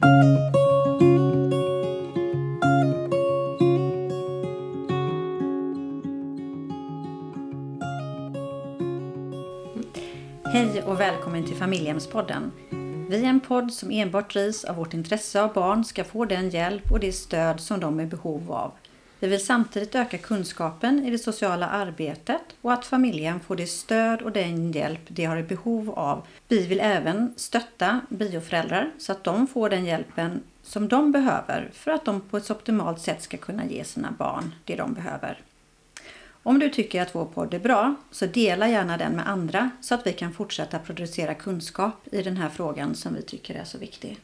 Hej och välkommen till Familjehemspodden. Vi är en podd som enbart drivs av vårt intresse av barn ska få den hjälp och det stöd som de är i behov av. Vi vill samtidigt öka kunskapen i det sociala arbetet och att familjen får det stöd och den hjälp de har i behov av. Vi vill även stötta bioföräldrar så att de får den hjälpen som de behöver för att de på ett optimalt sätt ska kunna ge sina barn det de behöver. Om du tycker att vår podd är bra så dela gärna den med andra så att vi kan fortsätta producera kunskap i den här frågan som vi tycker är så viktig.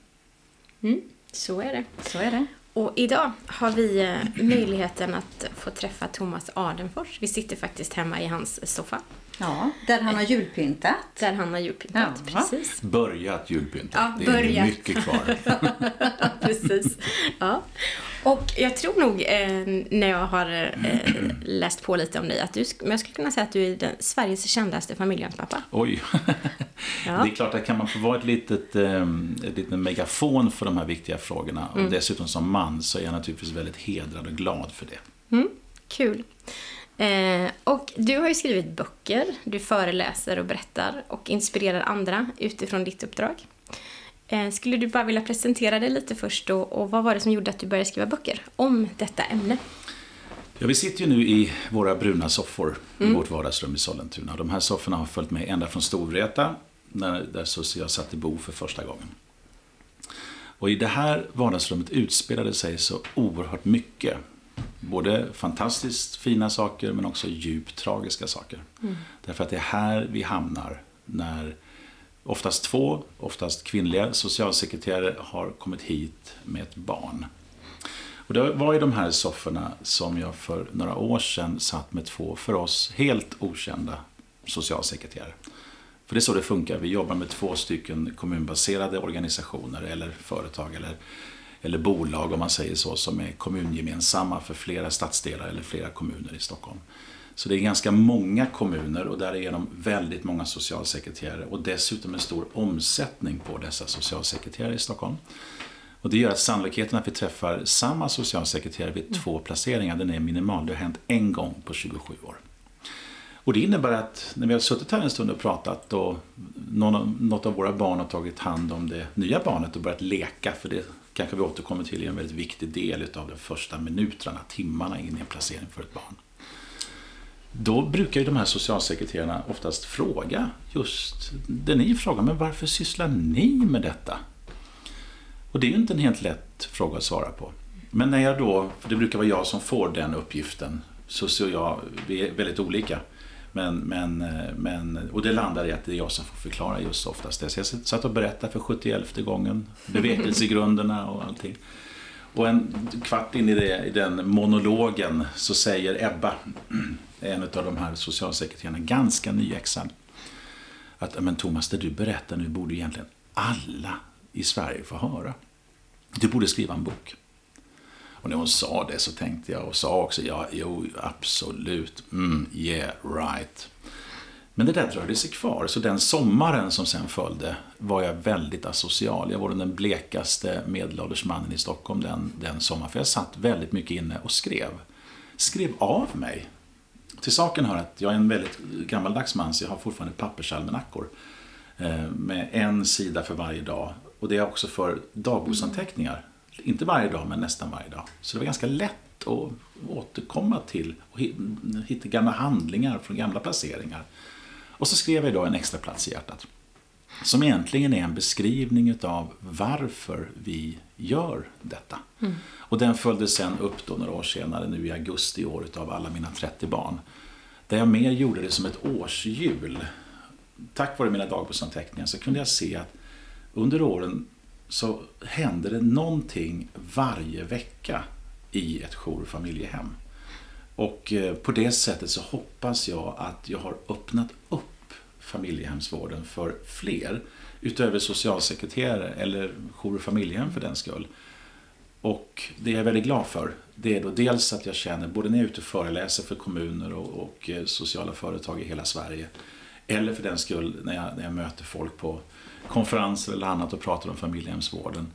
Så är det. Så är det. Och idag har vi möjligheten att få träffa Thomas Adenfors. Vi sitter faktiskt hemma i hans soffa. Ja, där han har julpyntat. Ja. Precis. Börjat julpynta. Ja, det är mycket kvar. Precis. Ja. Och jag tror nog när jag har läst på lite om dig att men jag skulle kunna säga att du är den Sveriges kändaste familjehemspappa. Oj. Ja. Det är klart att kan man få vara ett litet megafon för de här viktiga frågorna och dessutom som man så är jag naturligtvis väldigt hedrad och glad för det. Kul. Och du har ju skrivit böcker, du föreläser och berättar och inspirerar andra utifrån ditt uppdrag. Skulle du bara vilja presentera dig lite först och vad var det som gjorde att du började skriva böcker om detta ämne? Ja, vi sitter ju nu i våra bruna soffor i vårt vardagsrum i Sollentuna. De här sofforna har följt med ända från Storvreta där så jag satt i bo för första gången. Och i det här vardagsrummet utspelade sig så oerhört mycket. Både fantastiskt fina saker men också djupt tragiska saker. Därför att det är här vi hamnar när oftast kvinnliga socialsekreterare har kommit hit med ett barn. Och det var i de här sofforna som jag för några år sedan satt med 2 för oss helt okända socialsekreterare. För det är så det funkar. Vi jobbar med 2 stycken kommunbaserade organisationer eller företag eller bolag om man säger så som är kommungemensamma för flera stadsdelar eller flera kommuner i Stockholm. Så det är ganska många kommuner och därigenom väldigt många socialsekreterare och dessutom en stor omsättning på dessa socialsekreterare i Stockholm. Och det gör att sannolikheten att vi träffar samma socialsekreterare vid 2 placeringar den är minimal. Det har hänt en gång på 27 år. Och det innebär att när vi har suttit här en stund och pratat och något av våra barn har tagit hand om det nya barnet och börjat leka, för det kanske vi återkommer till i en väldigt viktig del av de första minuterna, timmarna in i en placering för ett barn. Då brukar ju de här socialsekreterarna oftast fråga just det ni frågar, men varför sysslar ni med detta? Och det är ju inte en helt lätt fråga att svara på. Men när jag då, för det brukar vara jag som får den uppgiften, vi är väldigt olika. Och det landar i att det är jag som får förklara just oftast det. Så jag satt och berättade för 71:e gången, bevekelsegrunderna och allting. Och en kvart in i den monologen så säger Ebba, en av de här socialsekreterarna, ganska nyexad, att men Thomas, det du berättar nu borde egentligen alla i Sverige få höra. Du borde skriva en bok. Och när hon sa det så tänkte jag och sa också, jo, absolut, yeah, right. Men det där dröjde sig kvar, så den sommaren som sen följde var jag väldigt asocial. Jag var den blekaste medelålders mannen i Stockholm den sommaren, för jag satt väldigt mycket inne och skrev av mig. Till saken hör att jag är en väldigt gammaldags man, så jag har fortfarande pappersalmanackor med 1 sida för varje dag. Och det är också för dagboksanteckningar. Inte varje dag, men nästan varje dag. Så det var ganska lätt att återkomma till och hitta gamla handlingar från gamla placeringar. Och så skrev jag då en extra plats i hjärtat. Som egentligen är en beskrivning av varför vi gör detta. Och den följdes sen upp då några år senare, nu i augusti i år, av alla mina 30 barn. Där jag mer gjorde det som ett årshjul. Tack vare mina dagboksanteckningar så kunde jag se att under åren så händer det någonting varje vecka i ett jourfamiljehem. Och på det sättet så hoppas jag att jag har öppnat upp familjehemsvården för fler utöver socialsekreterare eller jourfamiljehem för den skull. Och det jag är väldigt glad för, det är då dels att jag känner, både när jag är ute och föreläser för kommuner och sociala företag i hela Sverige, eller för den skull när jag möter folk på konferenser eller annat och pratar om familjehemsvården,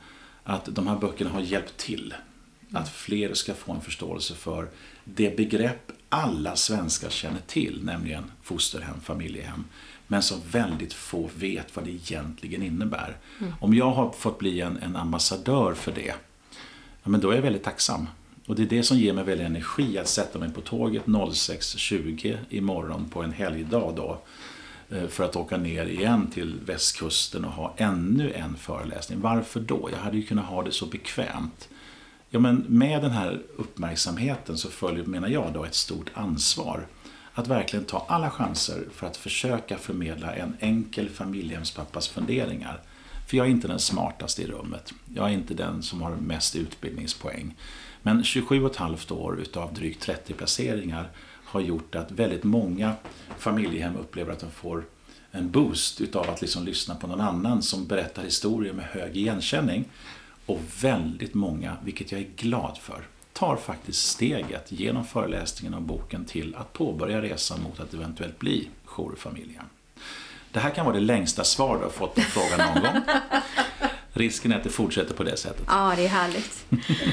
att de här böckerna har hjälpt till att fler ska få en förståelse för det begrepp alla svenskar känner till, nämligen fosterhem, familjehem, men som väldigt få vet vad det egentligen innebär. Om jag har fått bli en ambassadör för det, ja, men då är jag väldigt tacksam. Och det är det som ger mig väldigt energi att sätta mig på tåget 06.20 imorgon på en helgdag då, för att åka ner igen till västkusten och ha ännu en föreläsning. Varför då? Jag hade ju kunnat ha det så bekvämt. Ja, men med den här uppmärksamheten så följer, menar jag då, ett stort ansvar att verkligen ta alla chanser för att försöka förmedla en enkel familjehemspappas funderingar. För jag är inte den smartaste i rummet. Jag är inte den som har mest utbildningspoäng. Men 27,5 år utav drygt 30 placeringar har gjort att väldigt många familjehem upplever att de får en boost utav att liksom lyssna på någon annan som berättar historier med hög igenkänning. Och väldigt många, vilket jag är glad för, tar faktiskt steget genom föreläsningen och boken till att påbörja resan mot att eventuellt bli jourfamiljen. Det här kan vara det längsta svar du har fått på frågan någon gång. Risken är att det fortsätter på det sättet. Ja, det är härligt.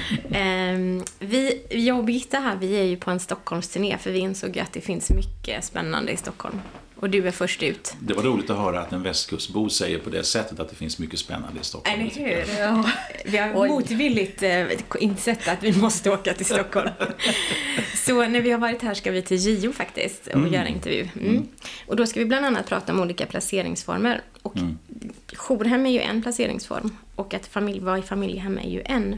Jag och Birgitta här, vi är ju på en Stockholmsturné för vi insåg att det finns mycket spännande i Stockholm. Och du är först ut. Det var roligt att höra att en västkustbo säger på det sättet att det finns mycket spännande i Stockholm. Eller hur? Ja. Vi har motvilligt insett att vi måste åka till Stockholm. Så när vi har varit här ska vi till JO faktiskt och göra intervju. Och då ska vi bland annat prata om olika placeringsformer. Och jourhem är ju en placeringsform och att vara i familjehem är ju en.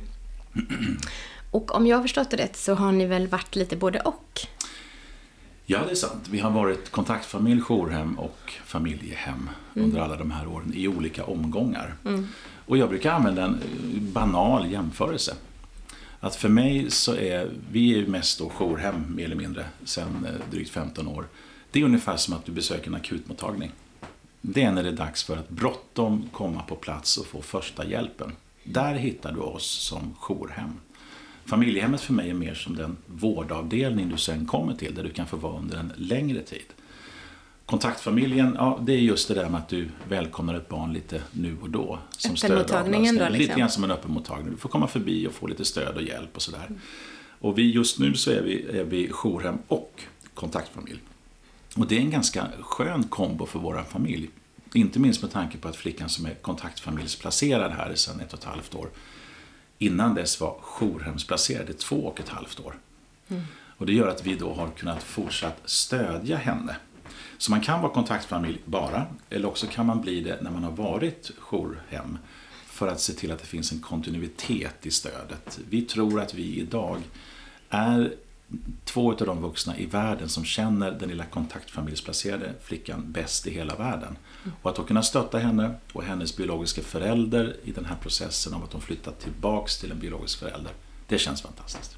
Och om jag har förstått det rätt så har ni väl varit lite både och? Ja, det är sant. Vi har varit kontaktfamilj, jourhem och familjehem under alla de här åren i olika omgångar. Och jag brukar använda en banal jämförelse. Att för mig så är vi är mest då jourhem mer eller mindre sedan drygt 15 år. Det är ungefär som att du besöker en akutmottagning. Det är när det är dags för att bråttom komma på plats och få första hjälpen. Där hittar du oss som jourhem. Familjehemmet för mig är mer som den vårdavdelning du sen kommer till där du kan få vara under en längre tid. Kontaktfamiljen, ja, det är just det där med att du välkomnar ett barn lite nu och då. Som öppenmottagningen då liksom. Lite grann som en öppenmottagning. Du får komma förbi och få lite stöd och hjälp och sådär. Och just nu så är vi jourhem och kontaktfamilj. Och det är en ganska skön kombo för vår familj. Inte minst med tanke på att flickan som är kontaktfamiljsplacerad här sedan 1,5 år innan dess var jourhemsplacerad i 2,5 år. Och det gör att vi då har kunnat fortsatt stödja henne. Så man kan vara kontaktfamilj bara, eller också kan man bli det när man har varit jourhem för att se till att det finns en kontinuitet i stödet. Vi tror att vi idag är 2 av de vuxna i världen som känner den lilla kontaktfamiljsplacerade flickan bäst i hela världen. Och att då kunna stötta henne och hennes biologiska förälder i den här processen av att de flyttat tillbaks till en biologisk förälder, det känns fantastiskt.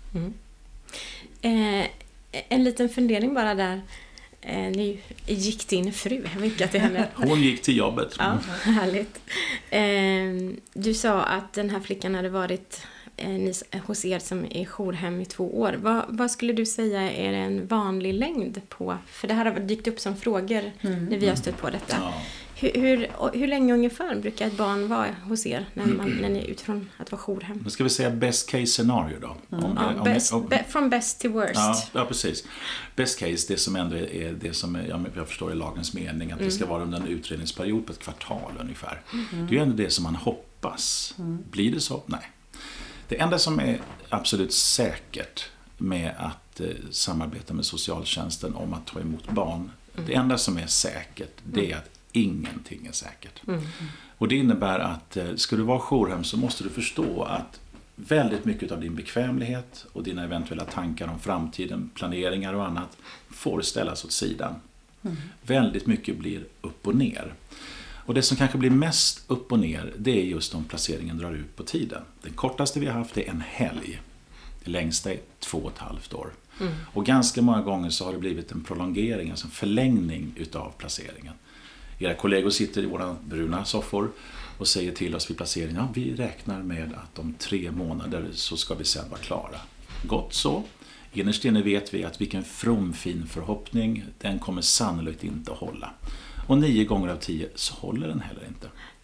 En liten fundering bara där. Nu gick din fru, vinka till henne. Hon gick till jobbet. Ja, härligt. Du sa att den här flickan hade varit hos er som är jourhem i 2 år. Vad skulle du säga är en vanlig längd på? För det här har dykt upp som frågor när vi har stött på detta. Ja. Hur länge ungefär brukar ett barn vara hos er när ni är utifrån att vara jourhem? Nu ska vi säga best case scenario då. From best to worst. Ja, precis. Best case, det som ändå är det som jag förstår i lagens mening, att det ska vara under en utredningsperiod på ett kvartal ungefär. Det är ju ändå det som man hoppas. Blir det så? Nej. Det enda som är absolut säkert med att samarbeta med socialtjänsten om att ta emot barn, det enda som är säkert, det är att ingenting är säkert. Och det innebär att ska du vara jourhem så måste du förstå att väldigt mycket av din bekvämlighet och dina eventuella tankar om framtiden, planeringar och annat får ställas åt sidan. Väldigt mycket blir upp och ner. Och det som kanske blir mest upp och ner, det är just om placeringen drar ut på tiden. Den kortaste vi har haft är en helg. Det längsta är 2,5 år. Och ganska många gånger så har det blivit en prolongering, alltså en förlängning utav placeringen. Era kollegor sitter i våra bruna soffor och säger till oss vid placeringen, ja, vi räknar med att om 3 månader så ska vi sedan vara klara. Gott så. Innerst inne vet vi att vilken from fin förhoppning, den kommer sannolikt inte att hålla. Och 9 gånger av 10 så håller den heller inte.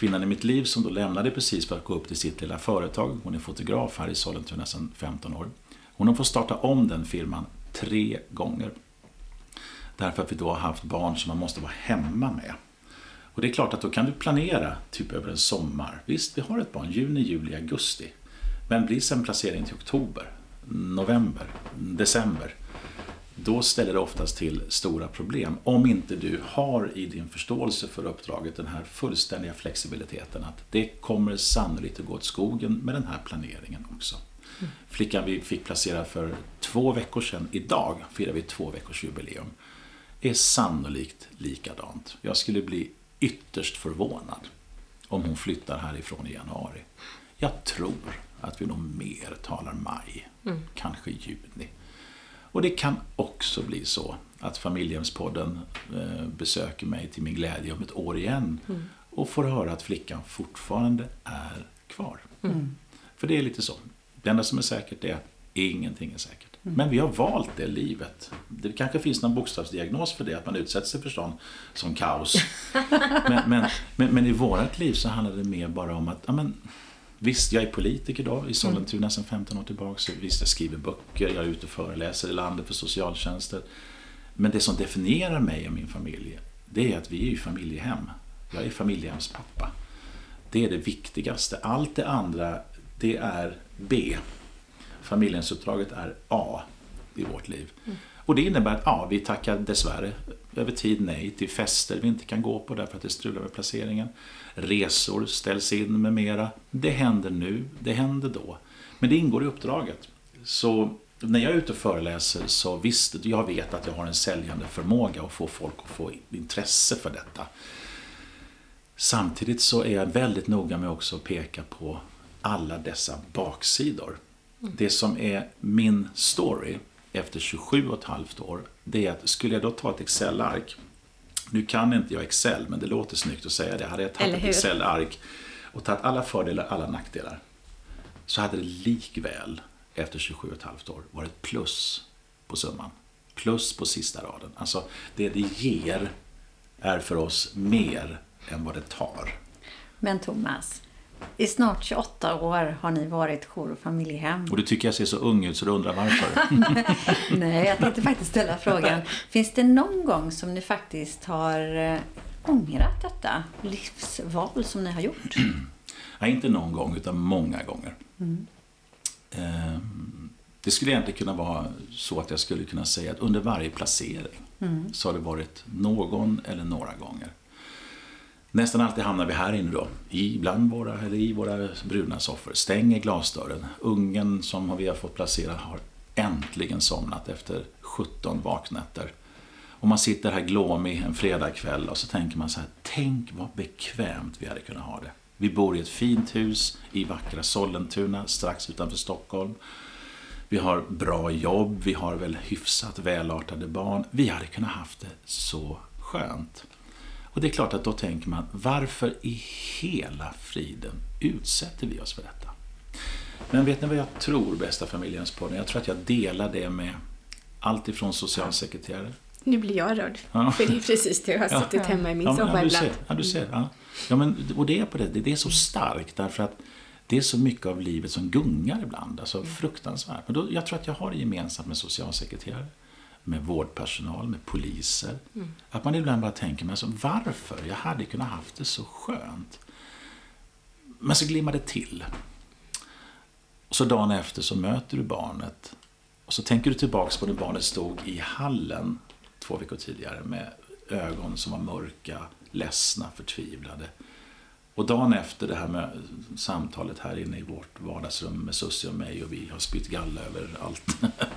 kvinnan i mitt liv som då lämnade precis för att gå upp till sitt lilla företag. Hon är fotograf här i Sollentuna sedan 15 år. Hon har fått starta om den firman 3 gånger. Därför att vi då har haft barn som man måste vara hemma med. Och det är klart att då kan du planera typ över en sommar. Visst, vi har ett barn juni, juli, augusti. Men blir sen placering till oktober, november, december. Då ställer det oftast till stora problem. Om inte du har i din förståelse för uppdraget den här fullständiga flexibiliteten. Att det kommer sannolikt att gå åt skogen med den här planeringen också. Flickan vi fick placera för 2 veckor sedan, idag firar vi 2 veckors jubileum, är sannolikt likadant. Jag skulle bli ytterst förvånad om hon flyttar härifrån i januari. Jag tror att vi nog mer talar maj, kanske juni. Och det kan också bli så att Familjehemspodden besöker mig till min glädje om ett år igen och får höra att flickan fortfarande är kvar. För det är lite så. Det enda som är säkert är att ingenting är säkert. Men vi har valt det livet. Det kanske finns någon bokstavsdiagnos för det, att man utsätter sig för sån kaos. Men i vårt liv så handlar det mer bara om att visst, jag är politiker då i Sollentuna sedan 15 år tillbaka. Så visst, jag skriver böcker, jag är ute och föreläser i landet för socialtjänster. Men det som definierar mig och min familj, det är att vi är ju familjehem. Jag är familjehemspappa. Det är det viktigaste. Allt det andra, det är B. Familjensuppdraget är A i vårt liv. Och det innebär att vi tackar dessvärre över tid nej till fester vi inte kan gå på därför att det strular med placeringen. Resor ställs in med mera. Det händer nu, det händer då. Men det ingår i uppdraget. Så när jag är ute och föreläser så visst, jag vet att jag har en säljande förmåga att få folk att få intresse för detta. Samtidigt så är jag väldigt noga med också att peka på alla dessa baksidor. Det som är min story efter 27,5 år, det är att skulle jag då ta ett Excel-ark, nu kan inte jag Excel, men det låter snyggt att säga det, hade jag tagit ett Excel-ark och tagit alla fördelar, alla nackdelar, så hade det likväl efter 27,5 år varit plus på summan. Plus på sista raden. Alltså det ger är för oss mer än vad det tar. Men Thomas, i snart 28 år har ni varit jour- och familjehem. Och du tycker jag ser så ung ut så du undrar varför. Nej, jag tänkte faktiskt ställa frågan. Finns det någon gång som ni faktiskt har ångrat detta livsval som ni har gjort? Nej, inte någon gång utan många gånger. Det skulle egentligen kunna vara så att jag skulle kunna säga att under varje placering så har det varit någon eller några gånger. Nästan alltid hamnar vi här inne då, i våra bruna soffor. Stänger glasdörren. Ungen som vi har fått placera har äntligen somnat efter 17 vaknätter. Och man sitter här glåmig en fredagkväll och så tänker man så här, tänk vad bekvämt vi hade kunnat ha det. Vi bor i ett fint hus i vackra Sollentuna strax utanför Stockholm. Vi har bra jobb, vi har väl hyfsat välartade barn. Vi hade kunnat haft det så skönt. Och det är klart att då tänker man, varför i hela friden utsätter vi oss för detta? Men vet ni vad jag tror, bästa Familjehemspodden? Jag tror att jag delar det med allt ifrån socialsekreterare. Nu blir jag rörd, för det är precis det jag har suttit hemma i min soffa ibland. Du ser. Ja, men, och det är på det är så starkt därför att det är så mycket av livet som gungar ibland, alltså fruktansvärt. Men då, jag tror att jag har det gemensamt med socialsekreterare, med vårdpersonal, med poliser. Att man ibland bara tänker, men alltså, varför? Jag hade kunnat haft det så skönt. Men så glimmar det till. Och så dagen efter så möter du barnet. Och så tänker du tillbaka på när barnet stod i hallen 2 veckor tidigare med ögon som var mörka, ledsna, förtvivlade. Och dagen efter det här med samtalet här inne i vårt vardagsrum med Susie och mig och vi har spytt galla över allt.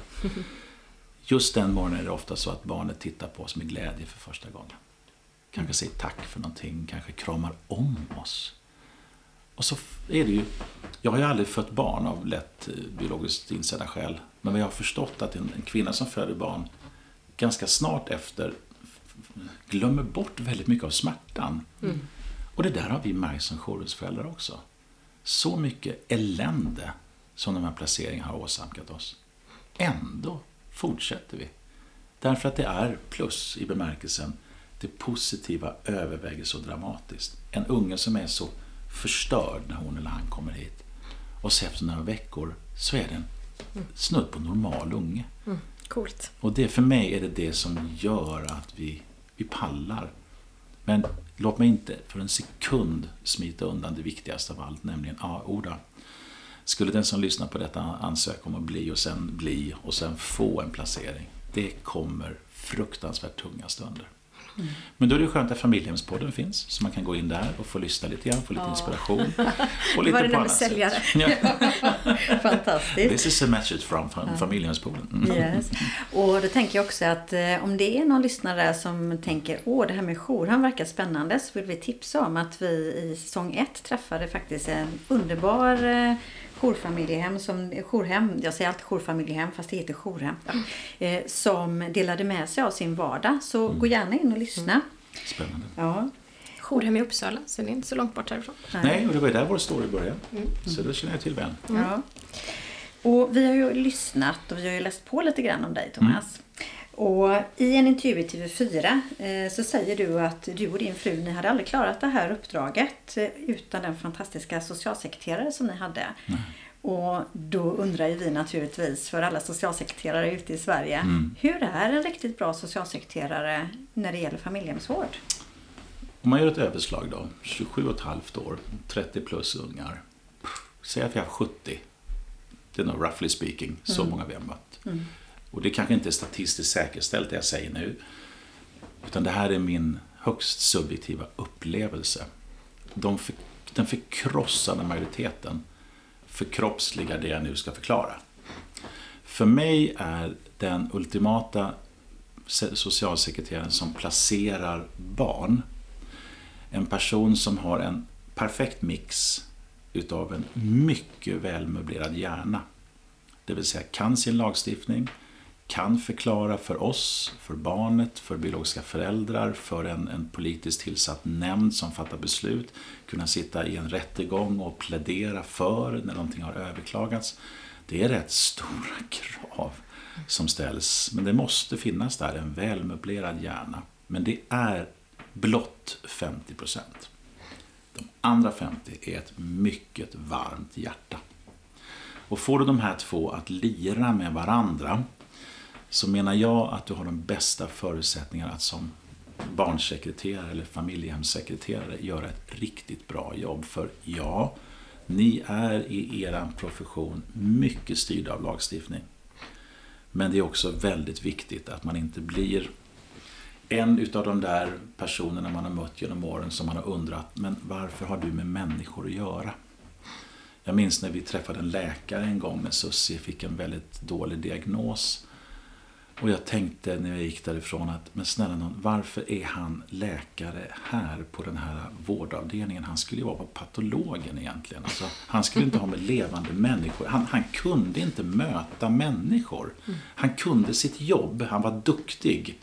Just den morgonen är det ofta så att barnet tittar på oss med glädje för första gången. Kanske säger tack för någonting, kanske kramar om oss. Och så är det ju, jag har ju aldrig fött barn av lätt biologiskt insedda skäl. Men vad jag har förstått att en kvinna som föder barn ganska snart efter glömmer bort väldigt mycket av smärtan. Och det där har vi märkt som jourhusföräldrar också. Så mycket elände som de här placeringarna har åsamkat oss. Ändå fortsätter vi. Därför att det är plus i bemärkelsen. det positiva överväger så dramatiskt. En unge som är så förstörd när hon eller han kommer hit, och så efter några veckor så är det en snudd på normal unge. Coolt. Och det, för mig är det som gör att vi pallar. Men låt mig inte för en sekund smita undan det viktigaste av allt, nämligen Oda. Skulle den som lyssnar på detta ansöka om att bli och sen få en placering, det kommer fruktansvärt tunga stunder. Men då är det skönt att Familjehemspodden finns, så man kan gå in där och få lyssna lite grann, få lite inspiration. Och lite på annat sätt. Fantastiskt. This is a message from Familjehemspodden. Yes. Och då tänker jag också att om det är någon lyssnare som tänker, det här med jourhem verkar spännande, så vill vi tipsa om att vi i säsong 1 träffade faktiskt en underbar jourhem, jag säger alltid jourfamiljehem fast det heter jourhem, som delade med sig av sin vardag. Så gå gärna in och lyssna. Spännande. Ja. Jourhem i Uppsala, så det är inte så långt bort härifrån. Nej, och det var där vår story började. Så det känner jag till väl. Ja. Och vi har ju lyssnat och vi har ju läst på lite grann om dig, Thomas. Och i en intervju i TV4 så säger du att du och din fru, ni hade aldrig klarat det här uppdraget utan den fantastiska socialsekreterare som ni hade. Och då undrar ju vi naturligtvis, för alla socialsekreterare ute i Sverige, hur är en riktigt bra socialsekreterare när det gäller familjehemsvård? Om man gör ett överslag då, 27,5 år, 30 plus ungar, säg att vi har 70, det är nog roughly speaking, så många vi har mött. Och det kanske inte är statistiskt säkerställt det jag säger nu, utan det här är min högst subjektiva upplevelse. Den förkrossande majoriteten förkroppsligar det jag nu ska förklara. För mig är den ultimata socialsekreteraren som placerar barn en person som har en perfekt mix utav en mycket välmöblerad hjärna. Det vill säga kan sin lagstiftning, kan förklara för oss, för barnet, för biologiska föräldrar, för en politiskt tillsatt nämnd som fattar beslut, kunna sitta i en rättegång och plädera för när någonting har överklagats. Det är rätt stora krav som ställs, men det måste finnas där en välmöblerad hjärna. Men det är blott 50%. De andra 50% är ett mycket varmt hjärta. Och får du de här två att lira med varandra, så menar jag att du har de bästa förutsättningarna att som barnsekreterare eller familjehemssekreterare göra ett riktigt bra jobb. För ja, ni är i er profession mycket styrda av lagstiftning. Men det är också väldigt viktigt att man inte blir en utav de där personerna man har mött genom åren som man har undrat, men varför har du med människor att göra? Jag minns när vi träffade en läkare en gång när Susie fick en väldigt dålig diagnos. Och jag tänkte när jag gick därifrån att, men snälla någon, varför är han läkare här på den här vårdavdelningen? Han skulle ju vara på patologen egentligen. Alltså, han skulle inte ha med levande människor. Han kunde inte möta människor. Han kunde sitt jobb, han var duktig.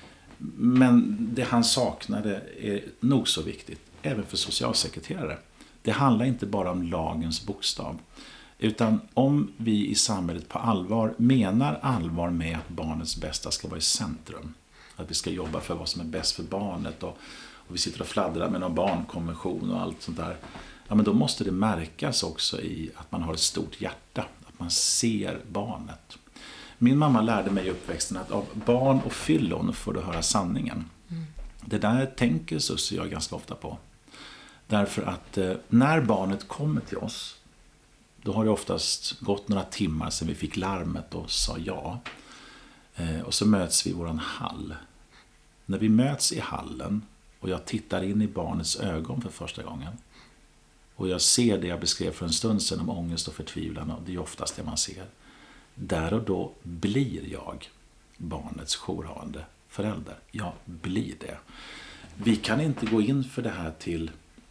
Men det han saknade är nog så viktigt, även för socialsekreterare. Det handlar inte bara om lagens bokstav. Utan om vi i samhället på allvar menar allvar med att barnets bästa ska vara i centrum. Att vi ska jobba för vad som är bäst för barnet och vi sitter och fladdrar med någon barnkonvention och allt sånt där. Ja, men då måste det märkas också i att man har ett stort hjärta. Att man ser barnet. Min mamma lärde mig i uppväxten att av barn och fyllon får du höra sanningen. Det där tänker Susie och jag ganska ofta på. Därför att när barnet kommer till oss, då har det oftast gått några timmar sedan vi fick larmet och sa ja. Och så möts vi i våran hall. När vi möts i hallen och jag tittar in i barnets ögon för första gången. Och jag ser det jag beskrev för en stund sedan om ångest och förtvivlan, och det är oftast det man ser. Där och då blir jag barnets jourhavande förälder. Jag blir det. Vi kan inte gå in för det här till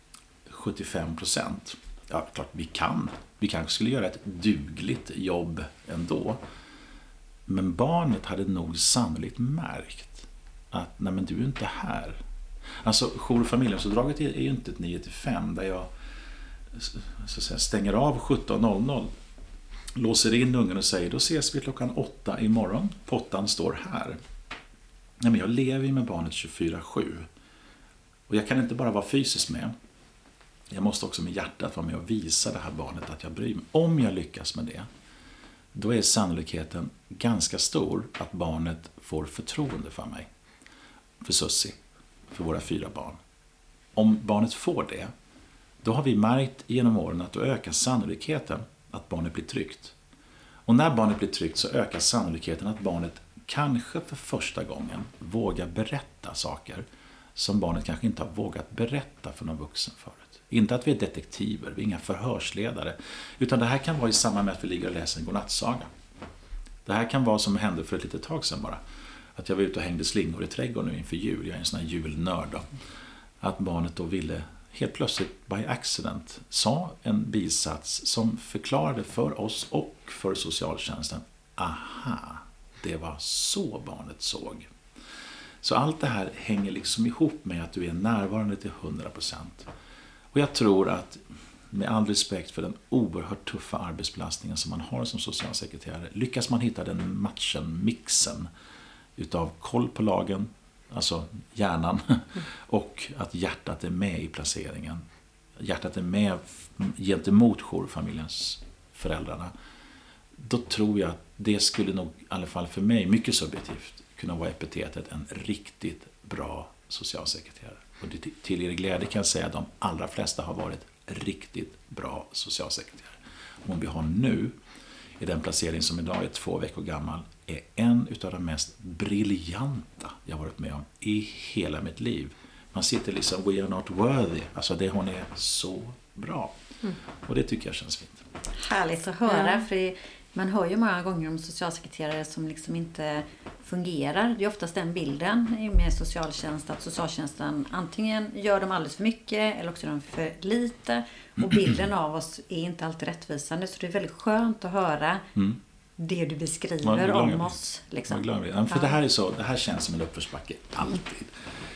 75%. Ja, klart vi kan. Vi kanske skulle göra ett dugligt jobb ändå. Men barnet hade nog sannolikt märkt att nej, men du är inte här. Alltså jour- och familjehemsuppdraget är ju inte ett 9-5 där jag så att säga, stänger av 17:00, låser in ungen och säger då ses vi 8:00 imorgon. Pottan står här. Nej, men jag lever ju med barnet 24/7. Och jag kan inte bara vara fysiskt med. Jag måste också med hjärtat vara med och visa det här barnet att jag bryr mig. Om jag lyckas med det, då är sannolikheten ganska stor att barnet får förtroende för mig. För Sussi, för våra 4 barn. Om barnet får det, då har vi märkt genom åren att då ökar sannolikheten att barnet blir tryggt. Och när barnet blir tryggt så ökar sannolikheten att barnet kanske för första gången vågar berätta saker som barnet kanske inte har vågat berätta för någon vuxen förut. Inte att vi är detektiver, vi är inga förhörsledare, utan det här kan vara i samband med att vi ligger och läser en godnattsaga. Det här kan vara som hände för ett litet tag sedan bara. Att jag var ute och hängde slingor i trädgården nu inför jul, jag är en sån här julnörd då. Att barnet då ville helt plötsligt by accident sa en bisats som förklarade för oss och för socialtjänsten. Aha, det var så barnet såg. Så allt det här hänger liksom ihop med att du är närvarande till 100%. Och jag tror att med all respekt för den oerhört tuffa arbetsbelastningen som man har som socialsekreterare, lyckas man hitta den matchen, mixen utav koll på lagen, alltså hjärnan, och att hjärtat är med i placeringen. Hjärtat är med gentemot jourfamiljens föräldrarna. Då tror jag att det skulle nog, i alla fall för mig, mycket subjektivt, kunna vara epitetet en riktigt bra socialsekreterare. Och till er glädje kan jag säga att de allra flesta har varit riktigt bra socialsekreterare. Om vi har nu, i den placering som idag är 2 veckor gammal, är en utav de mest briljanta jag varit med om i hela mitt liv. Man sitter liksom, we are not worthy. Alltså det, hon är så bra. Och det tycker jag känns fint. Härligt att höra, för man hör ju många gånger om socialsekreterare som liksom inte fungerar. Det är oftast den bilden med socialtjänst, att socialtjänsten antingen gör de alldeles för mycket eller också gör de för lite. Och bilden av oss är inte alltid rättvisande, så det är väldigt skönt att höra det du beskriver om oss. Liksom. För det här känns som en uppförsbacke, alltid.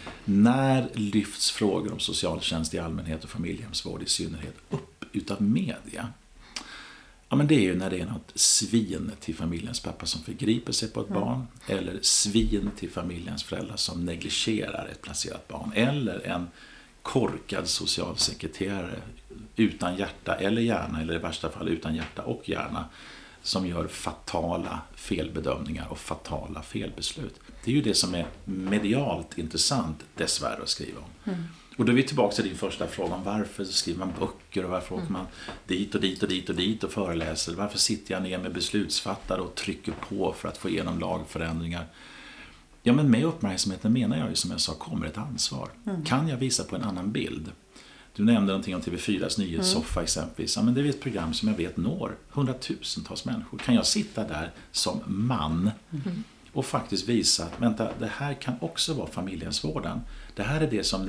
När lyfts frågor om socialtjänst i allmänhet och familjehemsvård i synnerhet upp utav media? Ja, men det är ju när det är något svin till familjens pappa som förgriper sig på ett barn, eller svin till familjens föräldrar som negligerar ett placerat barn, eller en korkad socialsekreterare utan hjärta eller hjärna, eller i värsta fall utan hjärta och hjärna, som gör fatala felbedömningar och fatala felbeslut. Det är ju det som är medialt intressant dessvärre att skriva om. Och då är vi tillbaka till din första fråga om varför skriver man böcker och varför åker man dit och dit och dit och dit och föreläser. Varför sitter jag ner med beslutsfattare och trycker på för att få igenom lagförändringar? Ja, men med uppmärksamheten menar jag ju, som jag sa, kommer ett ansvar. Kan jag visa på en annan bild? Du nämnde någonting om TV4s nyhetssoffa exempelvis. Ja, men det är ett program som jag vet når hundratusentals människor. Kan jag sitta där som man och faktiskt visa att vänta, det här kan också vara familjehemsvården. Det här är det som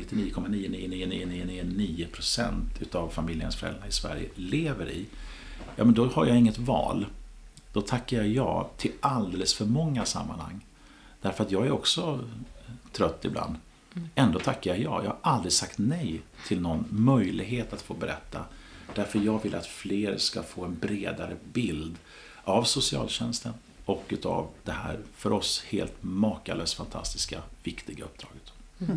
99,99999% utav familjens föräldrar i Sverige lever i. Ja, men då har jag inget val. Då tackar jag ja till alldeles för många sammanhang. Därför att jag är också trött ibland. Ändå tackar jag ja. Jag har aldrig sagt nej till någon möjlighet att få berätta. Därför jag vill att fler ska få en bredare bild av socialtjänsten och utav det här för oss helt makalöst fantastiska, viktiga uppdraget.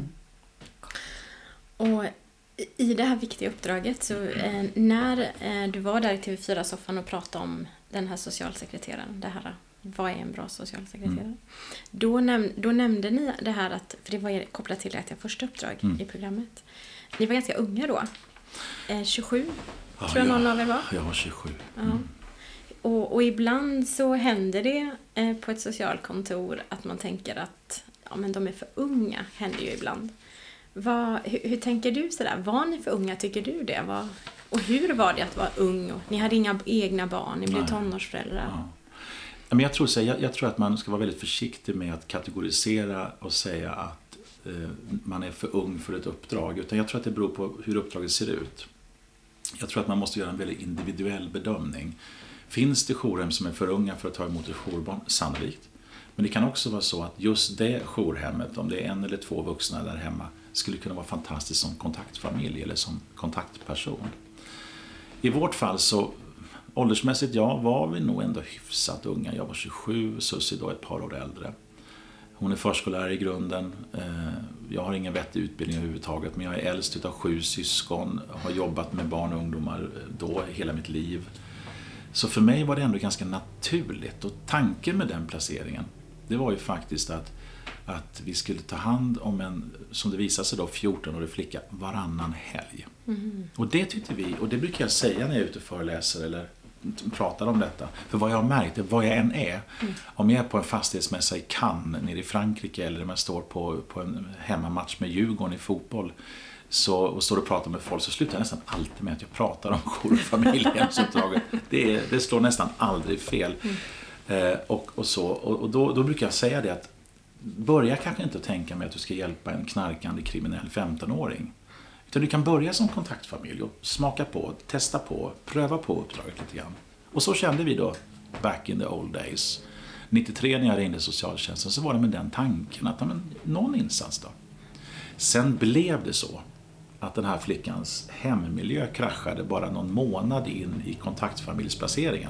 Och i det här viktiga uppdraget, så när du var där i TV4-soffan och pratade om den här socialsekreteraren, det här, vad är en bra socialsekreterare? Då nämnde ni det här, att, för det var kopplat till ert första uppdrag i programmet. Ni var ganska unga då. 27, tror jag någon av er var. Jag var 27. Och ibland så händer det på ett socialkontor att man tänker att ja, men de är för unga, händer ju ibland. Hur tänker du sådär? Var ni för unga, tycker du det? Och hur var det att vara ung? Och ni hade inga egna barn, ni blev tonårsföräldrar. Ja. Men jag tror att man ska vara väldigt försiktig med att kategorisera och säga att man är för ung för ett uppdrag. Utan jag tror att det beror på hur uppdraget ser ut. Jag tror att man måste göra en väldigt individuell bedömning. Finns det jourhem som är för unga för att ta emot ett jourbarn? Sannolikt. Men det kan också vara så att just det jourhemmet, om det är 1 eller 2 vuxna där hemma, skulle kunna vara fantastiskt som kontaktfamilj eller som kontaktperson. I vårt fall så, åldersmässigt var vi nog ändå hyfsat unga. Jag var 27, Sussi då ett par år äldre. Hon är förskollärare i grunden. Jag har ingen vettig utbildning överhuvudtaget, men jag är äldst utav 7 syskon. Har jobbat med barn och ungdomar då hela mitt liv. Så för mig var det ändå ganska naturligt. Och tanken med den placeringen, det var ju faktiskt att vi skulle ta hand om en, som det visade sig då, 14-årig flicka varannan helg. Och det tyckte vi, och det brukar jag säga när jag är ute och föreläser eller pratar om detta. För vad jag har märkt, vad jag än är, om jag är på en fastighetsmässa i Cannes nere i Frankrike, eller om jag står på en hemmamatch med Djurgården i fotboll och står och pratar med folk, så slutar jag nästan alltid med att jag pratar om jour- och familjehemsuppdraget. Det slår nästan aldrig fel. Och då brukar jag säga det att börja kanske inte tänka med att du ska hjälpa en knarkande kriminell 15-åring. Utan du kan börja som kontaktfamilj och smaka på, testa på, pröva på uppdraget lite grann. Och så kände vi då back in the old days. 93 när jag ringde socialtjänsten så var det med den tanken att någon insats då. Sen blev det så att den här flickans hemmiljö kraschade bara någon månad in i kontaktfamiljsplaceringen.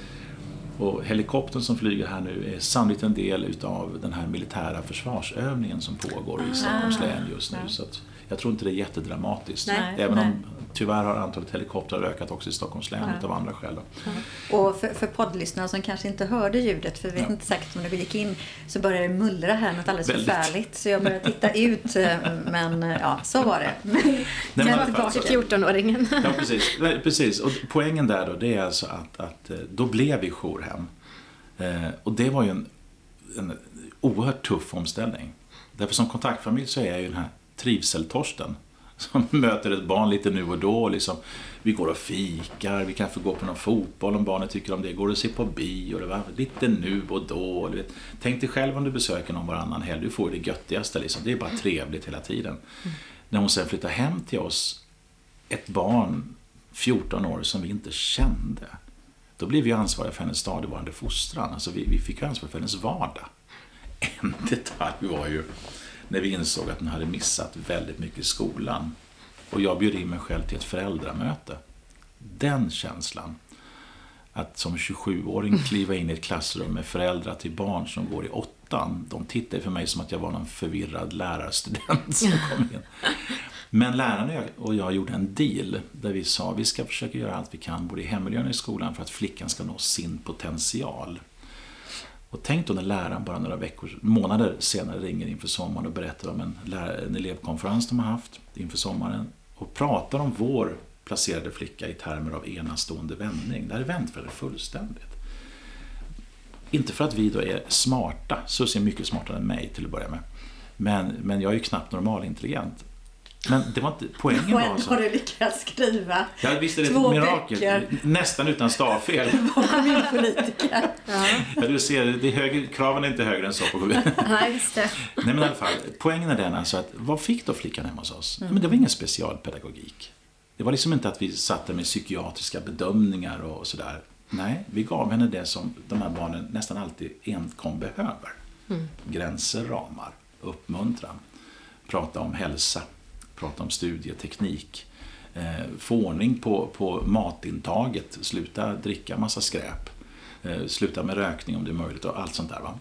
Och helikoptern som flyger här nu är sannolikt en del utav den här militära försvarsövningen som pågår i Stockholms län just nu. Så att jag tror inte det är jättedramatiskt. Även om tyvärr har antalet helikoptrar ökat också i Stockholms län utav andra skäl. Och för poddlyssnarna som kanske inte hörde ljudet, för vi vet inte säkert om det gick in, så började det mullra här något alldeles förfärligt. Så jag började titta ut, men ja, så var det. Men tillbaka till 14-åringen. Ja, precis. Och poängen där då, det är alltså att då blev vi jourhem. Och det var ju en oerhört tuff omställning. Därför som kontaktfamilj så är jag ju den här trivseltorsten som möter ett barn lite nu och då. Liksom, vi går och fikar, vi kanske går på någon fotboll om barnet tycker om det. Går och ser på bio, lite nu och då. Tänk dig själv om du besöker någon varannan helg. Du får det göttigaste. Liksom. Det är bara trevligt hela tiden. När hon sen flyttar hem till oss, ett barn, 14 år, som vi inte kände. Då blev vi ansvariga för hennes stadigvarande fostran. Alltså vi fick ansvar för hennes vardag. En detalj var ju när vi insåg att hon hade missat väldigt mycket i skolan. Och jag bjöd in mig själv till ett föräldramöte. Den känslan, att som 27-åring kliva in i ett klassrum med föräldrar till barn som går i 8:an. De tittade för mig som att jag var någon förvirrad lärarstudent som kom in. Men lärarna och jag gjorde en deal där vi sa att vi ska försöka göra allt vi kan både i hemmiljön och i skolan för att flickan ska nå sin potential. Och tänk då när läraren bara några månader senare ringer inför sommaren och berättar om en elevkonferens de har haft inför sommaren och pratar om vår placerade flicka i termer av enastående vändning. Det här är vänt för det fullständigt. Inte för att vi då är smarta, så är mycket smartare än mig till att börja med. Men jag är ju knappt normalintelligent. Men det var inte poängen. Och ändå har du lyckats skriva ja, visst är det 2 ett mirakel. böcker. Nästan utan stavfel. Kommunpolitiker. Ja, du ser, kraven är inte högre än så på kommunen. Nej, just det. Nej, men i alla fall, poängen är den alltså att vad fick då flickan hemma hos oss? Men det var ingen specialpedagogik. Det var liksom inte att vi satte med psykiatriska bedömningar och sådär. Nej, vi gav henne det som de här barnen nästan alltid enkom behöver. Gränser, ramar, uppmuntran, prata om hälsa, prata om studieteknik, få ordning på matintaget, sluta dricka massa skräp, sluta med rökning om det är möjligt och allt sånt där. Va?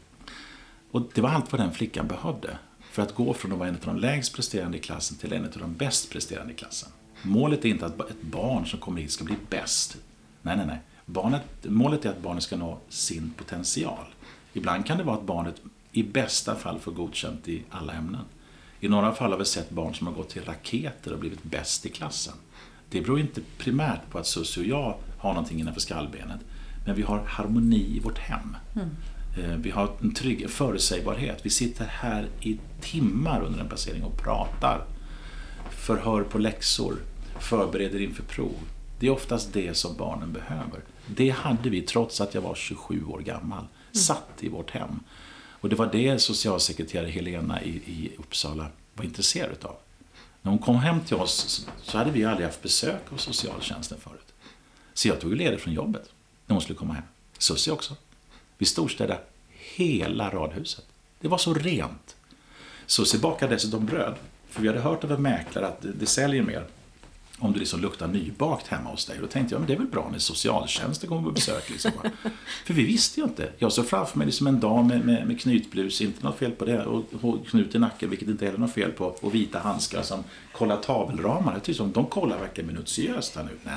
Och det var allt vad den flickan behövde för att gå från att vara en av de lägst presterande i klassen till en av de bäst presterande i klassen. Målet är inte att ett barn som kommer hit ska bli bäst. Nej. Målet är att barnet ska nå sin potential. Ibland kan det vara att barnet i bästa fall får godkänt i alla ämnen. I några fall har vi sett barn som har gått till raketer och blivit bäst i klassen. Det beror inte primärt på att Susie och jag har någonting innanför skallbenet. Men vi har harmoni i vårt hem. Vi har en trygg förutsägbarhet. Vi sitter här i timmar under en placering och pratar. Förhör på läxor. Förbereder inför prov. Det är oftast det som barnen behöver. Det hade vi trots att jag var 27 år gammal. Satt i vårt hem. Och det var det socialsekreterare Helena i Uppsala var intresserad av. När hon kom hem till oss så hade vi aldrig haft besök av socialtjänsten förut. Så jag tog ledigt från jobbet när hon skulle komma hem. Susie också. Vi storstädade hela radhuset. Det var så rent. Susie bakade dessutom bröd. För vi hade hört av en mäklare att det säljer mer om det liksom luktar nybakt hemma hos dig. Då tänkte jag, men det är väl bra när socialtjänsten kommer på besök. Liksom. För vi visste ju inte. Jag såg framför mig liksom en dam med knytblus, inte något fel på det, och knut i nacken, vilket inte heller något fel på, och vita handskar som kollar tavelramar. Jag tycker som de kollar verkligen minutiöst här nu. Nej.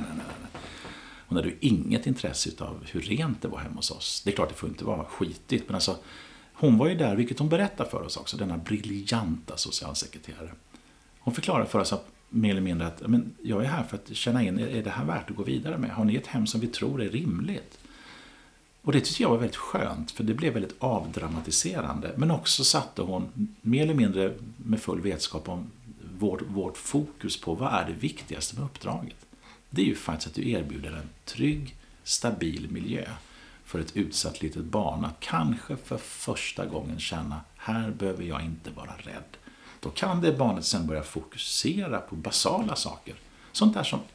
Hon hade ju inget intresse av hur rent det var hemma hos oss. Det är klart, det får inte vara skitigt, men alltså, hon var ju där, vilket hon berättade för oss också, denna briljanta socialsekreterare. Hon förklarade för oss att mer eller mindre att, men jag är här för att känna in, är det här värt att gå vidare med? Har ni ett hem som vi tror är rimligt? Och det tycker jag var väldigt skönt, för det blev väldigt avdramatiserande. Men också satte hon mer eller mindre med full vetskap om vårt fokus på vad är det viktigaste med uppdraget. Det är ju faktiskt att du erbjuder en trygg, stabil miljö för ett utsatt litet barn att kanske för första gången känna, här behöver jag inte vara rädd. Då kan det barnet sen börja fokusera på basala saker. Sånt där som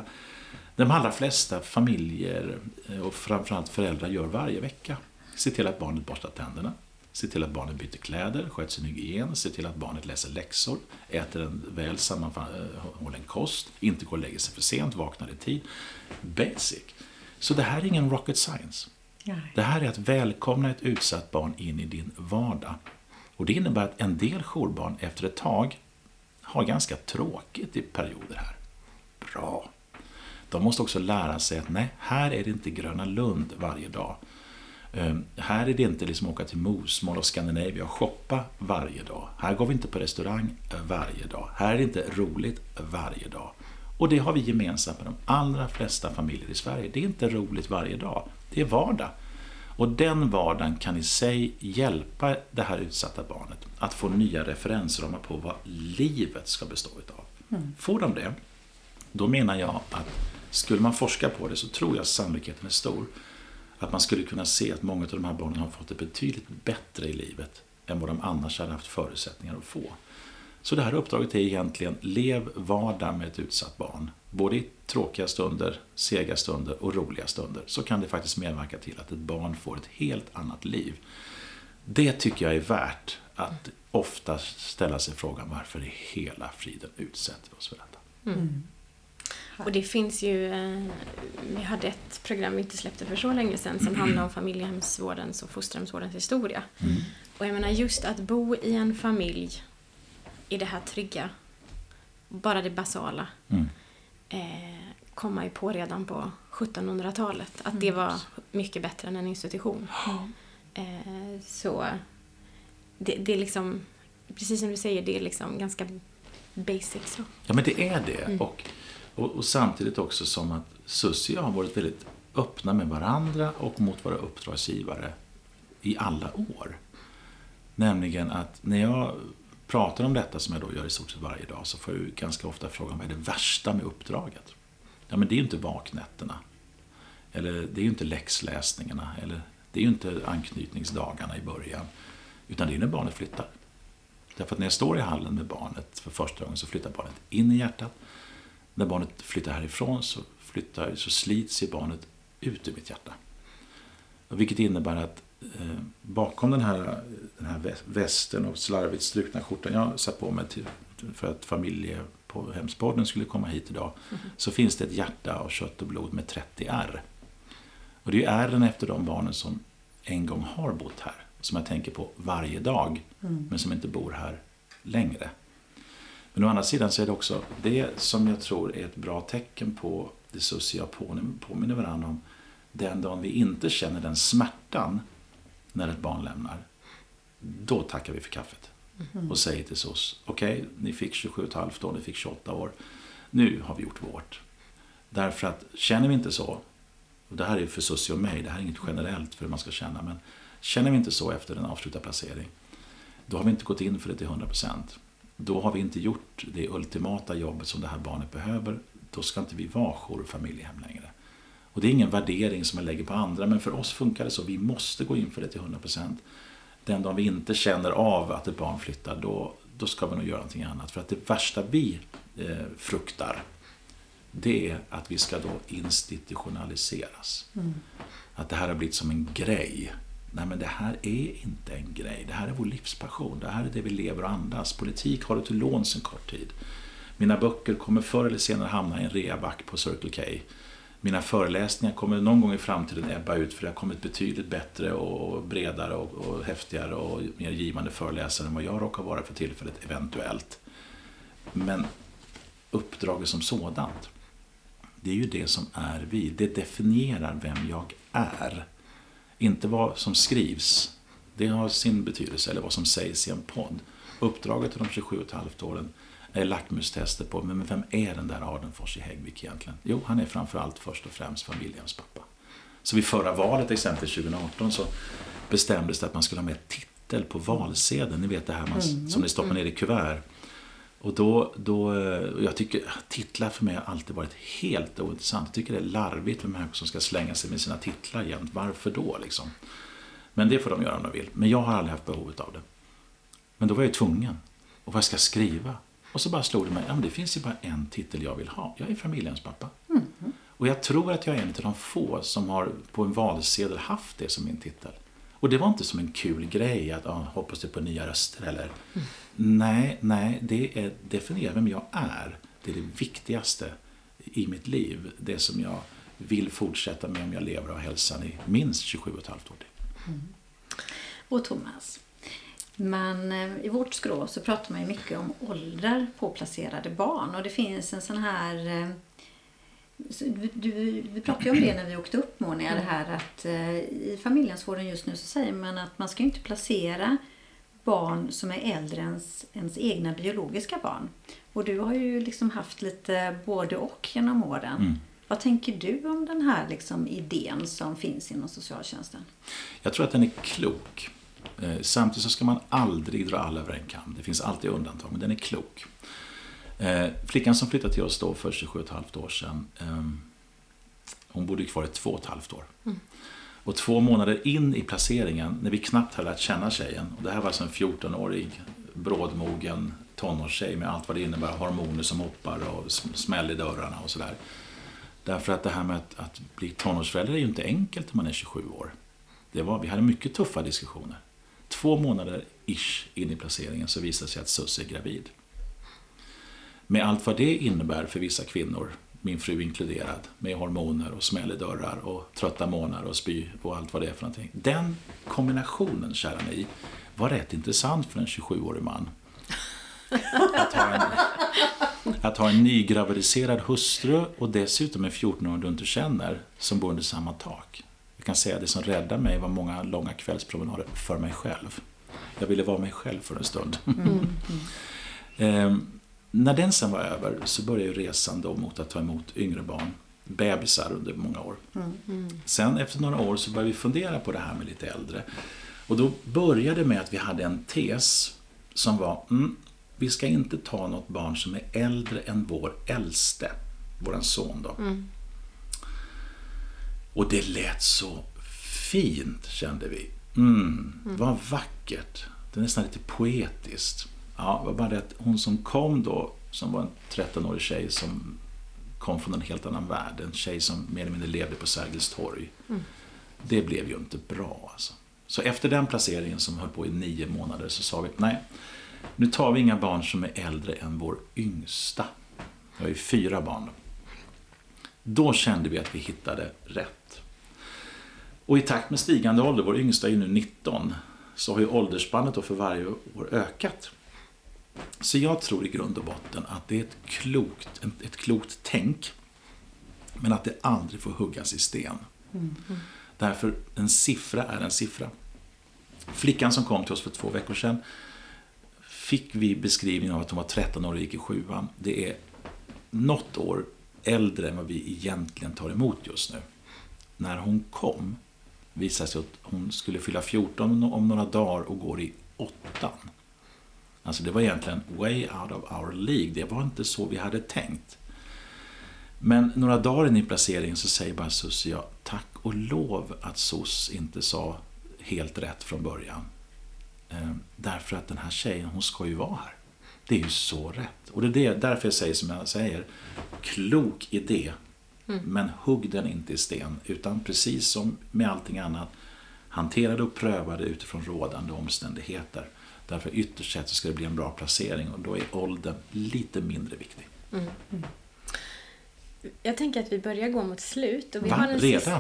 de allra flesta familjer och framförallt föräldrar gör varje vecka. Se till att barnet borstar tänderna. Se till att barnet byter kläder, sköter sin hygien. Se till att barnet läser läxor, äter en väl sammanhållen kost. Inte går och lägger sig för sent, vaknar i tid. Basic. Så det här är ingen rocket science. Det här är att välkomna ett utsatt barn in i din vardag. Och det innebär att en del jourbarn efter ett tag har ganska tråkigt i perioder här. Bra. De måste också lära sig att nej, här är det inte Gröna Lund varje dag. Här är det inte liksom åka till Mos, Mall of Scandinavia och shoppa varje dag. Här går vi inte på restaurang varje dag. Här är det inte roligt varje dag. Och det har vi gemensamt med de allra flesta familjer i Sverige. Det är inte roligt varje dag. Det är vardag. Och den vardagen kan i sig hjälpa det här utsatta barnet att få nya referensramar på vad livet ska bestå av. Får de det, då menar jag att skulle man forska på det så tror jag sannolikheten är stor att man skulle kunna se att många av de här barnen har fått det betydligt bättre i livet än vad de annars hade haft förutsättningar att få. Så det här uppdraget är egentligen lev vardag med ett utsatt barn. Både i tråkiga stunder, sega stunder och roliga stunder så kan det faktiskt medverka till att ett barn får ett helt annat liv. Det tycker jag är värt att ofta ställa sig frågan varför i hela friden utsätter vi oss för detta. Och det finns ju, vi hade ett program vi inte släppte för så länge sedan som handlar om familjehemsvårdens och fosterhemsvårdens historia. Och jag menar just att bo i en familj i det här trygga, bara det basala, kom man ju på redan på 1700-talet. Att det var mycket bättre än en institution. Så det är liksom, precis som du säger, det är liksom ganska basic. Så. Ja, men det är det. Och samtidigt också som att Susie har varit väldigt öppna med varandra och mot våra uppdragsgivare i alla år. Nämligen att när jag pratar om detta som jag då gör i stort sett varje dag så får jag ju ganska ofta frågan vad är det värsta med uppdraget? Ja, men det är ju inte vaknätterna. Eller det är ju inte läxläsningarna. Eller det är ju inte anknytningsdagarna i början. Utan det är när barnet flyttar. Därför att när jag står i hallen med barnet för första gången så flyttar barnet in i hjärtat. När barnet flyttar härifrån så slits ju barnet ut ur mitt hjärta. Och vilket innebär att bakom den här västen och slarvigt strukna skjortan jag satt på mig för att familjehemspodden skulle komma hit idag, så finns det ett hjärta av kött och blod med 30 ärr. Och det är ärren efter de barnen som en gång har bott här, som jag tänker på varje dag, men som inte bor här längre. Men å andra sidan så är det också det som jag tror är ett bra tecken på det sociala påminner varandra om. Den dagen vi inte känner den smärtan när ett barn lämnar, då tackar vi för kaffet. Och säger till SOS, okej, ni fick 27,5 år, ni fick 28 år. Nu har vi gjort vårt. Därför att känner vi inte så, och det här är för Susie och mig, det här är inget generellt för hur man ska känna, men känner vi inte så efter en avslutad placering, då har vi inte gått in för det till 100%. Då har vi inte gjort det ultimata jobbet som det här barnet behöver. Då ska inte vi vara jour- och familjehem längre. Och det är ingen värdering som jag lägger på andra, men för oss funkar det så. Vi måste gå in för det till 100%. Den dagen vi inte känner av att ett barn flyttar, då ska vi nog göra någonting annat. För att det värsta vi fruktar, det är att vi ska då institutionaliseras. Att det här har blivit som en grej. Nej, men det här är inte en grej. Det här är vår livspassion. Det här är det vi lever och andas. Politik har du till låns en kort tid. Mina böcker kommer förr eller senare hamna i en reaback på Circle K. Mina föreläsningar kommer någon gång i framtiden ebba ut, för det har kommit betydligt bättre och bredare och häftigare och mer givande föreläsare än vad jag råkar vara för tillfället eventuellt. Men uppdraget som sådant, det är ju det som är vi. Det definierar vem jag är. Inte vad som skrivs, det har sin betydelse, eller vad som sägs i en podd. Uppdraget till de 27,5 åren är lackmustester på, men vem är den där Ardenfors i Häggvik egentligen? Jo, han är framförallt först och främst familjens pappa. Så vid förra valet, exempelvis 2018, så bestämdes det att man skulle ha med titel på valsedeln. Ni vet det här som ni stoppar ner i kuvert. Och då jag tycker titlar för mig har alltid varit helt ointressant. Jag tycker det är larvigt med människor som ska slänga sig med sina titlar jämt. Varför då liksom? Men det får de göra om de vill. Men jag har aldrig haft behovet av det. Men då var jag tvungen. Och vad ska jag skriva? Och så bara slog det mig, ja, men det finns ju bara en titel jag vill ha. Jag är familjens pappa. Och jag tror att jag är en av de få som har på en valsedel haft det som min titel. Och det var inte som en kul grej att hoppas det på nya röster eller... Nej, det definierar vem jag är. Det är det viktigaste i mitt liv. Det som jag vill fortsätta med om jag lever av hälsan i minst 27,5 år till. Och Thomas, men i vårt skrå så pratar man ju mycket om åldrar på placerade barn. Och det finns en sån här... Vi pratade ju om det när vi åkte upp, Monia, det här att i familjensvården just nu så säger man att man ska inte placera barn som är äldre än ens egna biologiska barn. Och du har ju liksom haft lite både och genom åren. Vad tänker du om den här liksom idén som finns inom socialtjänsten? Jag tror att den är klok. Samtidigt så ska man aldrig dra alla över en kam. Det finns alltid undantag, men den är klok. Flickan som flyttade till oss då för 27,5 år sedan, hon bodde kvar i 2,5 år. Och 2 månader in i placeringen, när vi knappt hade lärt känna tjejen, och det här var alltså en 14-årig brådmogen tonårstjej med allt vad det innebär, hormoner som hoppar och smäll i dörrarna och sådär. Därför att det här med att bli tonårsförälder är ju inte enkelt när man är 27 år. Vi hade mycket tuffa diskussioner. 2 månader ish in i placeringen så visade sig att Sus är gravid. Med allt vad det innebär för vissa kvinnor, min fru inkluderad, med hormoner och smäll i dörrar och trötta månader och spy och allt vad det är för någonting. Den kombinationen, kära ni, var rätt intressant för en 27-årig man. Att ha en nygravidiserad hustru och dessutom en 14-åring du inte känner som bor under samma tak. Jag kan säga att det som räddade mig var många långa kvällspromenader för mig själv. Jag ville vara mig själv för en stund. När den sen var över så började ju resan då mot att ta emot yngre barn, bebisar under många år. Sen efter några år så började vi fundera på det här med lite äldre. Och då började med att vi hade en tes som var, vi ska inte ta något barn som är äldre än vår äldste, våran son då. Och det lät så fint, kände vi. Vad vackert. Det är nästan lite poetiskt. Ja, det var bara det att hon som kom då, som var en 13-årig tjej som kom från en helt annan värld, en tjej som mer eller mindre levde på Sergels torg. Det blev ju inte bra alltså. Så efter den placeringen som höll på i 9 månader så sa vi, nej, nu tar vi inga barn som är äldre än vår yngsta. Jag har ju 4 barn. Då kände vi att vi hittade rätt. Och i takt med stigande ålder, vår yngsta är ju nu 19, så har ju åldersspannet då för varje år ökat. Så jag tror i grund och botten att det är ett klokt tänk, men att det aldrig får huggas i sten. Därför en siffra är en siffra. Flickan som kom till oss för 2 veckor sedan fick vi beskrivning av att hon var 13 år och gick i 7:an. Det är något år äldre än vad vi egentligen tar emot just nu. När hon kom visade sig att hon skulle fylla 14 om några dagar och går i 8:an. Alltså det var egentligen way out of our league. Det var inte så vi hade tänkt. Men några dagar in i placeringen så säger bara Sus, ja, tack och lov att Sus inte sa helt rätt från början. Därför att den här tjejen, hon ska ju vara här. Det är ju så rätt. Och det är därför jag säger som jag säger, klok idé. Men hugg den inte i sten, utan precis som med allting annat, hanterade och prövade utifrån rådande omständigheter. Därför ytterst sett så ska det bli en bra placering och då är åldern lite mindre viktig. Jag tänker att vi börjar gå mot slut. Och vi Va? har en Redan?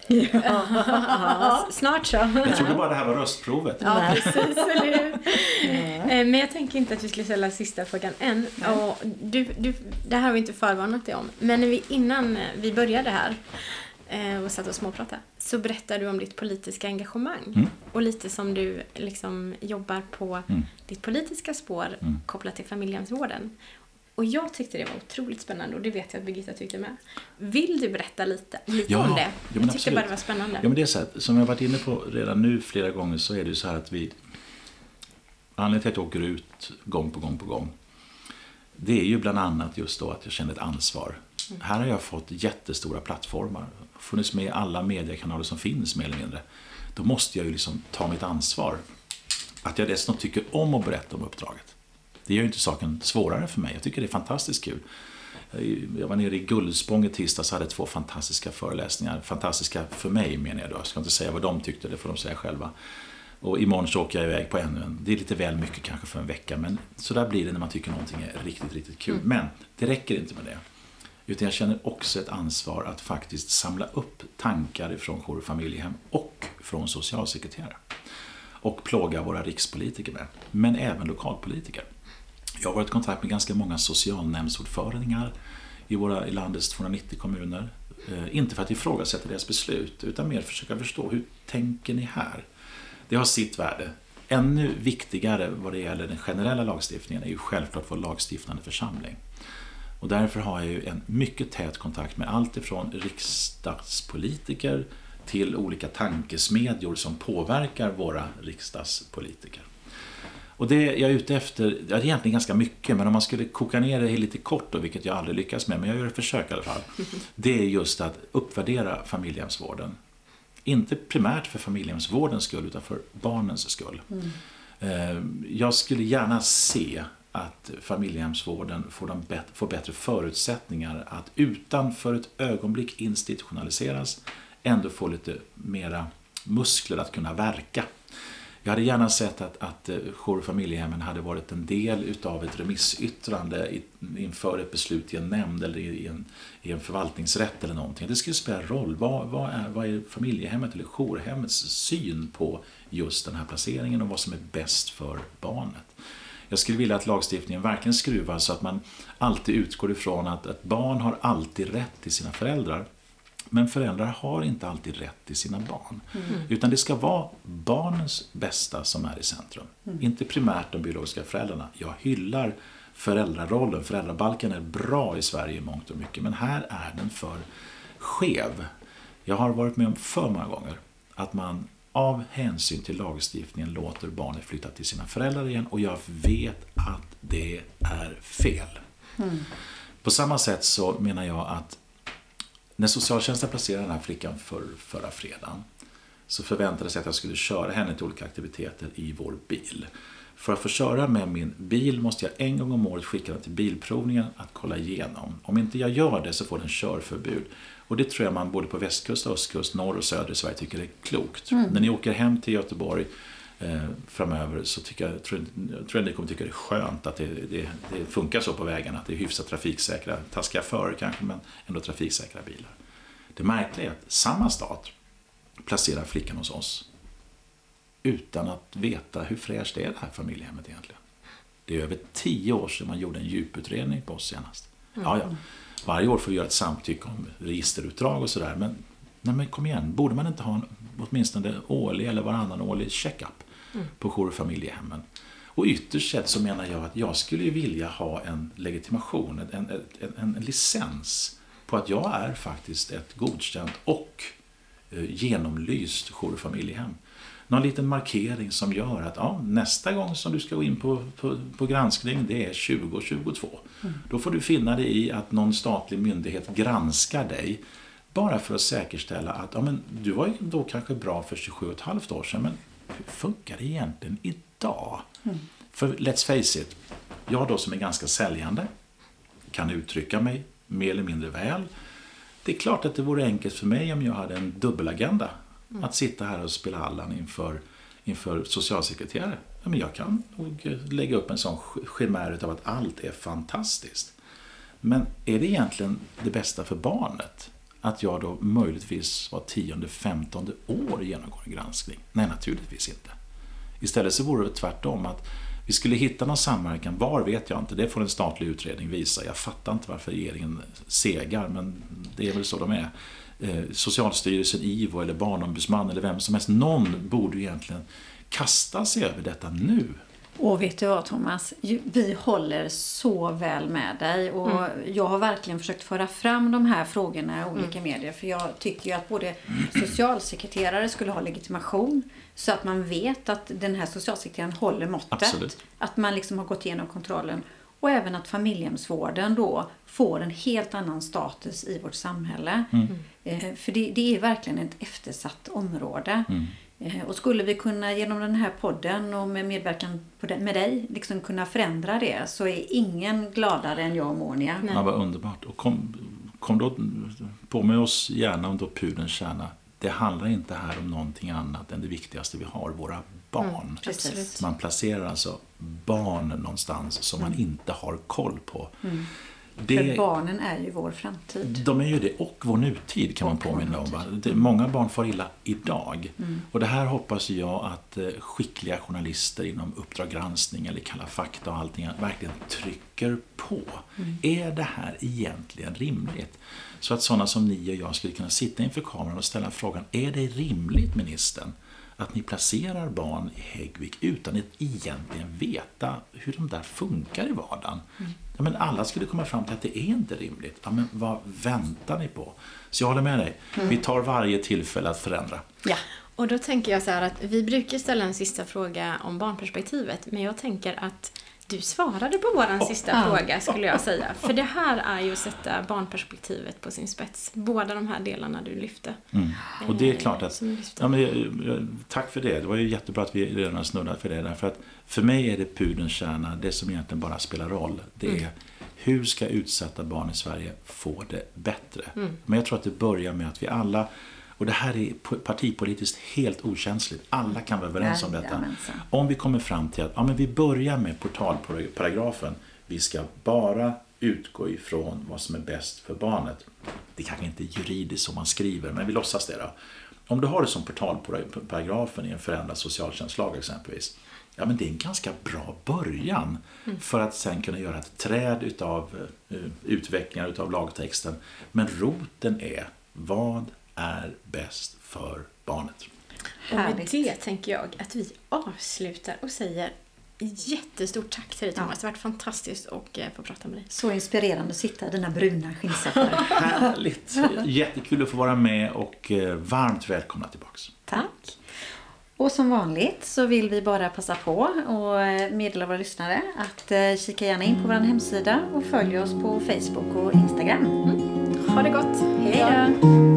Snart så. Jag trodde bara det här var röstprovet. Ja, precis, eller hur? Men jag tänker inte att vi skulle ställa sista frågan än. Och det här har vi inte förvarnat dig om. Men innan vi började här och satt och småpratade, så berättade du om ditt politiska engagemang. Och lite som du liksom jobbar på ditt politiska spår kopplat till familjehemsvården. Och jag tyckte det var otroligt spännande, och det vet jag att Birgitta tyckte med. Vill du berätta lite om det? Ja, Jag tyckte bara det var spännande. Ja, men det är så här, som jag har varit inne på redan nu flera gånger, så är det ju så här att anledningen till att jag åker ut gång på gång, det är ju bland annat just då att jag känner ett ansvar. Här har jag fått jättestora plattformar, funnits med i alla mediekanaler som finns mer eller mindre. Då måste jag ju liksom ta mitt ansvar. Att jag dessutom tycker om att berätta om uppdraget. Det gör ju inte saken svårare för mig. Jag tycker det är fantastiskt kul. Jag var nere i Gullspång i tisdags och hade 2 fantastiska föreläsningar. Fantastiska för mig, menar jag då. Jag ska inte säga vad de tyckte, det får de säga själva. Och imorgon så åker jag iväg på ännu en. Det är lite väl mycket kanske för en vecka, men så där blir det när man tycker någonting är riktigt, riktigt kul. Men det räcker inte med det. Utan jag känner också ett ansvar att faktiskt samla upp tankar från jour- och familjehem och från socialsekreterare. Och plåga våra rikspolitiker med. Men även lokalpolitiker. Jag har varit i kontakt med ganska många socialnämndsordförande i landets 290 kommuner. Inte för att ifrågasätta deras beslut, utan mer försöka förstå hur tänker ni här? Det har sitt värde. Ännu viktigare vad det gäller den generella lagstiftningen är ju självklart vår lagstiftande församling. Och därför har jag ju en mycket tät kontakt med allt ifrån riksdagspolitiker till olika tankesmedjor som påverkar våra riksdagspolitiker. Och det jag är ute efter, det är egentligen ganska mycket, men om man skulle koka ner det lite kort, då, vilket jag aldrig lyckas med, men jag gör ett försök i alla fall, det är just att uppvärdera familjehemsvården. Inte primärt för familjehemsvårdens skull, utan för barnens skull. Jag skulle gärna se att familjehemsvården får bättre förutsättningar att utan för ett ögonblick institutionaliseras, ändå få lite mera muskler att kunna verka. Jag hade gärna sett att jour- och familjehemmen hade varit en del utav ett remissyttrande inför ett beslut i en nämnd eller i en förvaltningsrätt eller någonting. Det skulle spela roll. Vad är familjehemmet eller jourhemmets syn på just den här placeringen och vad som är bäst för barnet? Jag skulle vilja att lagstiftningen verkligen skruvas så att man alltid utgår ifrån att barn har alltid rätt till sina föräldrar. Men föräldrar har inte alltid rätt till sina barn. Utan det ska vara barnens bästa som är i centrum. Inte primärt de biologiska föräldrarna. Jag hyllar föräldrarollen. Föräldrabalken är bra i Sverige i mångt och mycket. Men här är den för skev. Jag har varit med om för många gånger att man av hänsyn till lagstiftningen låter barnet flytta till sina föräldrar igen. Och jag vet att det är fel. På samma sätt så menar jag att när socialtjänsten placerade den här flickan förra fredagen, så förväntade sig att jag skulle köra henne till olika aktiviteter i vår bil. För att få köra med min bil måste jag en gång om året skicka den till bilprovningen att kolla igenom. Om inte jag gör det så får den körförbud. Och det tror jag man både på västkust, östkust, norr och söder i Sverige tycker är klokt. När ni åker hem till Göteborg framöver så tror jag att ni kommer tycka det är skönt att det funkar så på vägarna, att det är hyfsat trafiksäkra, taskiga förare kanske, men ändå trafiksäkra bilar. Det märkliga är att samma stat placerar flickan hos oss utan att veta hur fräscht är det här familjehemmet egentligen. Det är över 10 år sedan man gjorde en djuputredning på oss senast. Ja. Varje år får vi göra ett samtycke om registerutdrag och sådär, men kom igen, borde man inte ha en åtminstone årlig eller varannan årlig check-up på jour- och familjehemmen? Och ytterst sett så menar jag att jag skulle vilja ha en legitimation, en licens på att jag är faktiskt ett godkänt och genomlyst jour- och familjehem. Någon liten markering som gör att nästa gång som du ska gå in på granskning, det är 2022. Då får du finna dig i att någon statlig myndighet granskar dig bara för att säkerställa att du var ju då kanske bra för 27,5 år sedan, men hur funkar det egentligen idag? För let's face it, jag då som är ganska säljande kan uttrycka mig mer eller mindre väl. Det är klart att det vore enkelt för mig om jag hade en dubbelagenda. Att sitta här och spela Allan inför socialsekreterare. Ja, men jag kan nog lägga upp en sån skimär av att allt är fantastiskt. Men är det egentligen det bästa för barnet att jag då möjligtvis var 10-15 år genomgår en granskning? Nej, naturligtvis inte. Istället så vore det tvärtom, att vi skulle hitta någon samverkan. Var vet jag inte, det får en statlig utredning visa. Jag fattar inte varför regeringen segar, men det är väl så de är. Socialstyrelsen, IVO eller barnombudsman eller vem som helst, någon borde egentligen kasta sig över detta nu. Och vet du vad, Thomas? Vi håller så väl med dig, och jag har verkligen försökt föra fram de här frågorna i olika medier, för jag tycker ju att både socialsekreterare skulle ha legitimation så att man vet att den här socialsekreteraren håller måttet. Absolut. Att man liksom har gått igenom kontrollen, och även att familjehemsvården då får en helt annan status i vårt samhälle. För det är verkligen ett eftersatt område. Och skulle vi kunna genom den här podden och med medverkan med dig liksom kunna förändra det, så är ingen gladare än jag och Monia. Ja, vad underbart. Och kom då på med oss gärna om då pudelns kärna. Det handlar inte här om någonting annat än det viktigaste vi har, våra barn. Precis. Man placerar alltså barn någonstans som man inte har koll på. För barnen är ju vår framtid. De är ju det, och vår nutid kan man påminna om. Många barn får illa idag. Och det här hoppas jag att skickliga journalister inom Uppdrag granskning eller Kalla fakta och allting verkligen trycker på. Är det här egentligen rimligt? Så att sådana som ni och jag skulle kunna sitta inför kameran och ställa frågan: är det rimligt, ministern, att ni placerar barn i Häggvik utan att egentligen veta hur de där funkar i vardagen? Ja, men alla skulle komma fram till att det är inte rimligt. Ja, men vad väntar ni på? Så jag håller med dig. Vi tar varje tillfälle att förändra. Ja. Och då tänker jag så här att vi brukar ställa en sista fråga om barnperspektivet, men jag tänker att du svarade på våran sista fråga, skulle jag säga. För det här är ju att sätta barnperspektivet på sin spets. Båda de här delarna du lyfte. Och det är klart att... Ja, men, tack för det. Det var ju jättebra att vi redan har snuddat för det. Därför att för mig är det pudelns kärna, det som egentligen bara spelar roll. Det är hur ska utsatta barn i Sverige få det bättre? Men jag tror att det börjar med att vi alla... Och det här är partipolitiskt helt okänsligt. Alla kan vara överens om detta. Om vi kommer fram till att men vi börjar med portalparagrafen. Vi ska bara utgå ifrån vad som är bäst för barnet. Det kanske inte är juridiskt som man skriver, men vi låtsas det då. Om du har det som portalparagrafen i en förändrad socialtjänstlag exempelvis. Ja, men det är en ganska bra början för att sen kunna göra ett träd utav utvecklingar utav lagtexten. Men roten är vad är bäst för barnet. Och med det tänker jag att vi avslutar och säger jättestort tack till dig, Thomas. Det har varit fantastiskt att få prata med dig. Så inspirerande att sitta i dina bruna skinnsäckar. Härligt. Jättekul att få vara med och varmt välkomna tillbaks. Tack. Och som vanligt så vill vi bara passa på och meddela våra lyssnare att kika gärna in på vår hemsida och följ oss på Facebook och Instagram. Ha det gott. Hej då!